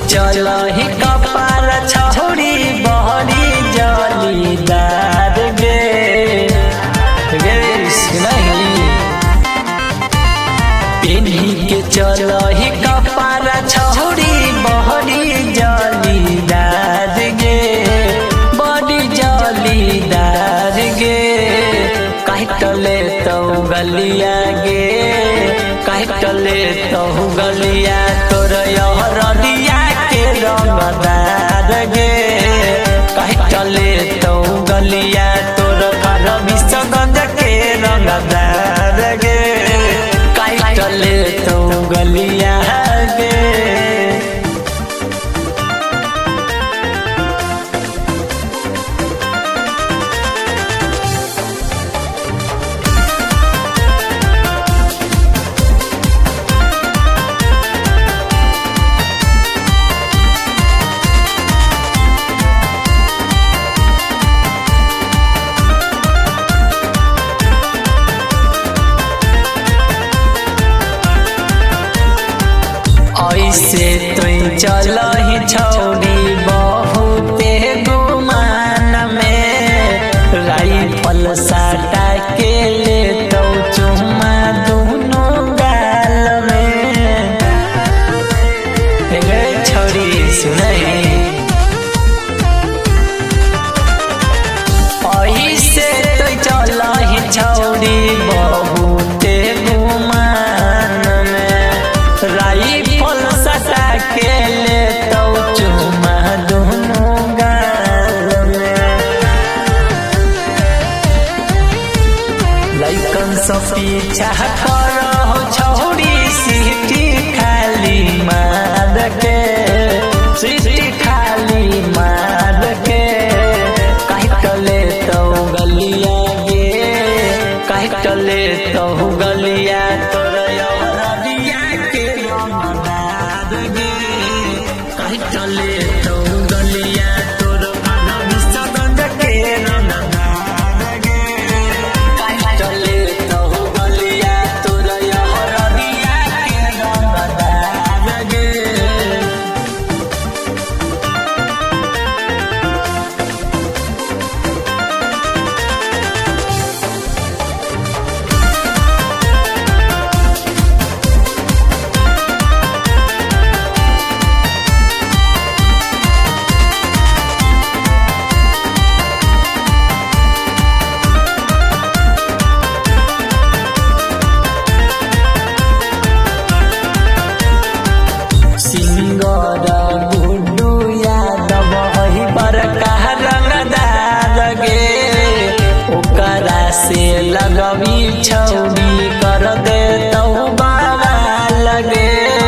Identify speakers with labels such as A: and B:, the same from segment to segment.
A: चलही कपार छौरी बहरी जलीदार गे नहीं पिन्ही के चलही कपार छौरी बहरी जलीदार गे बड़ी जलीदार गे काटले तो गलिया गे काटले तो गलिया तोर यहरिया के रंगदार गे काटले तो गलिया तोर विश्वगंज के रंगदार गे काटले तो गलिया गे ऐसे तुई चलही छौरी बहुते गुमान में राइफल साटा के ले तो चुम्मा दोनों गाल में छौरी सुनई ऐसे तुई चलही छौरी बहुते गुमान में राइफल सटा के ले तो चुमा दोनों गाल में लइकन सब पीछा करो छौरी सीटी खाली मार के सीटी खाली मार के काटले तो गलिया गे काटले तो गलिया तोर यहरिया के रंगदार गे काटले तो गलिया तोर विश्वगंज के रंगदार गे काटले तो गलिया तोर यहरिया के रंगदार गे गुड्डू यादव हई बड़का रंगदार गे ओकरा से लगवी छौरी कर दे तो बाबा लगे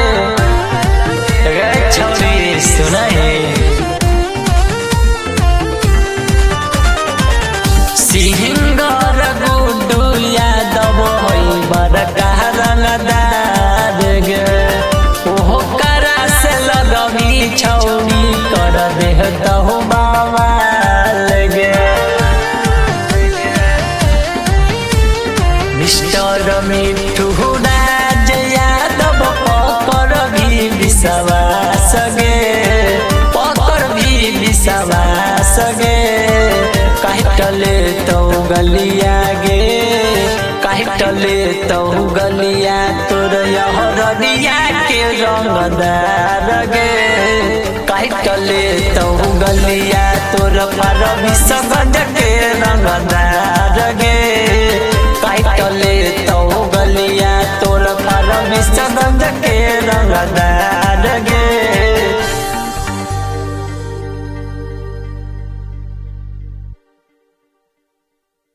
A: छौरी सुनई सिंगर गुड्डू यादव हई बड़का रंगदार गे लगवी छौरी कर दे तो बाबा लगे मिस्टर मिठू राज यादव पकड़ भी विश्वास गे पकड़ भी विश्वास गे काटले तो गलिया गे काटले तो गलिया तोर यहरिया के रंगदार गे काटले तो गलिया तोर विश्वगंज के रंगदार गे काटले